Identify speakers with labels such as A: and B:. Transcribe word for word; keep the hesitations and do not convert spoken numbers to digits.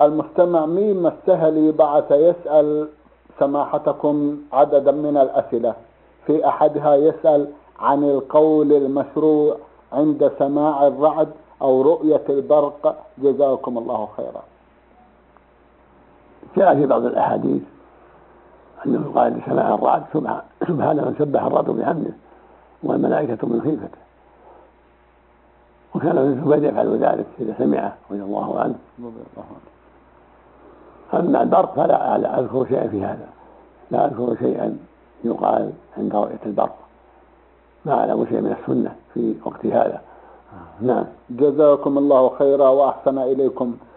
A: المستمع ميم السهلي بعث يسأل سماحتكم عددا من الأسئلة. في أحدها يسأل عن القول المشروع عند سماع الرعد أو رؤية البرق، جزاكم الله خيرا.
B: جاء في بعض الأحاديث أنه قال لسماع الرعد سبحان من سبح الرعد بحمده والملائكة من خيفته، وكان ابن الزبير يفعل ذلك إذا سمعه رضي الله عنه. أما البرق فلا أذكر شيئا في هذا، لا أذكر شيئا يقال عند رؤية البرق، ما أعلم شيء من السنة في وقت هذا. نعم.
A: جزاكم الله خيرا وأحسن إليكم.